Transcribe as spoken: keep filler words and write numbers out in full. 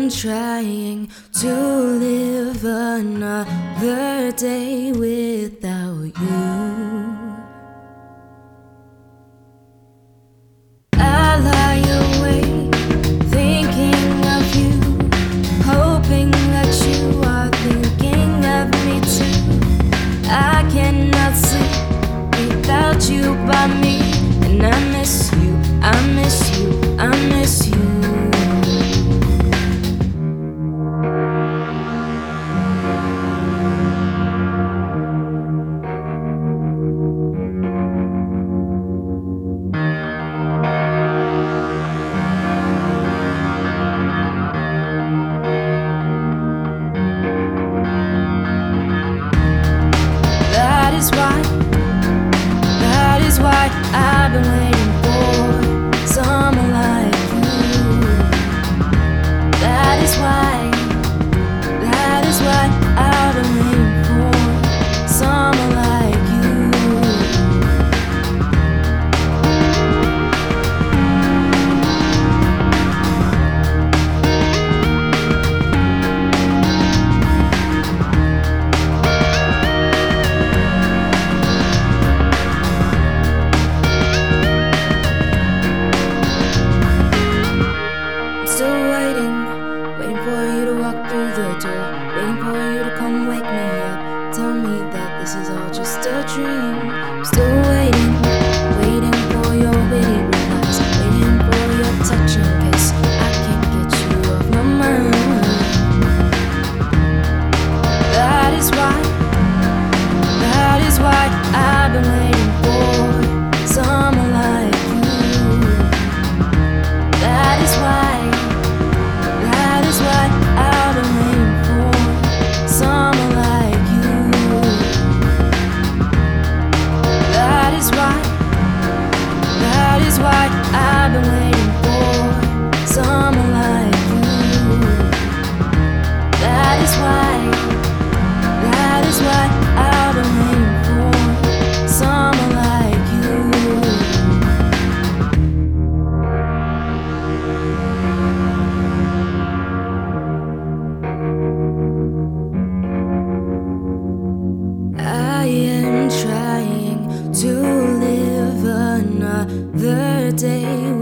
am trying to live another day without you. I lie awake thinking of you, hoping that you are thinking of me too. I cannot sleep without you by me, and I miss you, I miss you, I miss you. That is why, that is why I've been waiting for someone like you. That is why, that is why I've been waiting for someone like you. Still waiting, waiting for you to walk through the door, waiting for you to come wake me up, tell me that this is all just a dream. I'm still waiting, waiting for your witty replies, waiting for your touch in case I can't get you off my mind. That is why, that is why I've been waiting for someone like you. That is why, that is why I've been waiting for someone like you. That is why, that is why I've been waiting for someone like you. That is why, that is why I've been waiting for someone like you. I am trying to live another day